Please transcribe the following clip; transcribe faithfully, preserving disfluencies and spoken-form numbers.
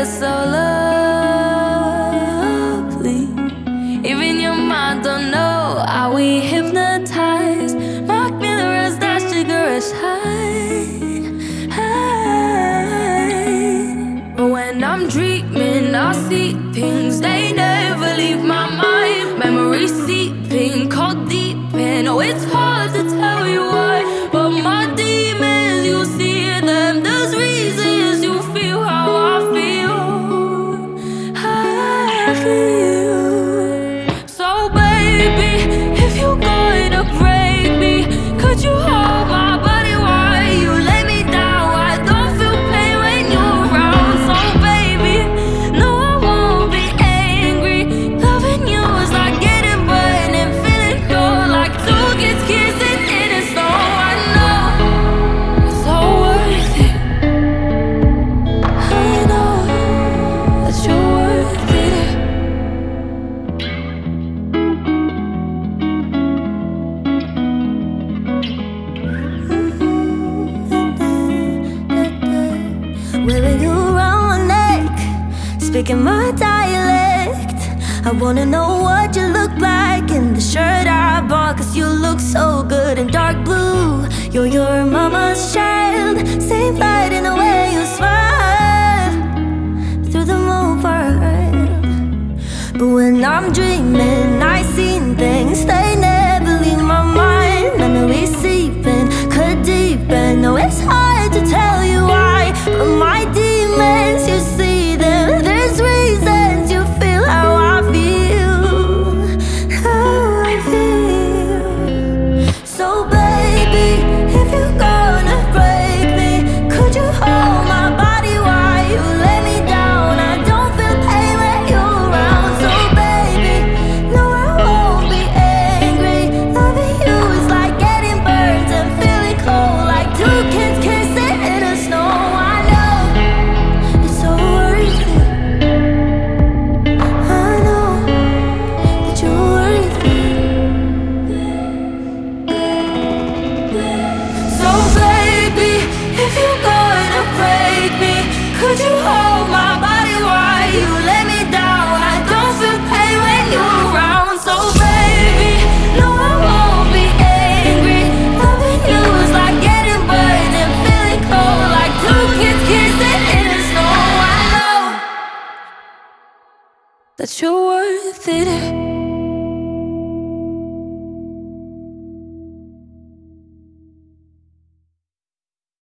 you're so lovely. Even your mind don't know how we hypnotize. Mark Miller as that sugarish high, high. But when I'm dreaming, I see things, they never leave my mind. Memories seeping, cold deep in. Oh, it's hard to tell you why, but my demons, you see them. There's reasons you feel how I feel. I feel. So baby, if you're gonna break me, could you hold my body while you lay me down? I don't feel pain when you're around. So baby, no, I won't be angry. Loving you is like getting burned and feeling cold, like two kids kissing in the snow. I know it's all worth it. I know that you're worth it. Wearing you around my neck, speaking my dialect. I wanna know what you look like in the shirt I bought, cause you look so good in dark blue. You're your mama's child, same light in the way you smile through the mobile. But when I'm dreaming, I seen things, they never leave my mind. Memories seeping, could deepen. No, it's hard to tell you why, but my demons, you see them. There's reasons you feel how I feel, how I feel. So baby, if you're gonna break me, could you hold my body while you lay me down? I don't feel pain when you're around. So baby, no, I won't be angry. Loving you is like getting burned and feeling cold, like two kids kissing in the snow. I know it's so worth it. I know that you're worth it. So baby, if you're gonna break me, could you hold my body while you lay me down? I don't feel pain when you're around. So baby, no, I won't be angry. Loving you is like getting burned and feeling cold, like two kids kissing in the snow. I know that you're worth it.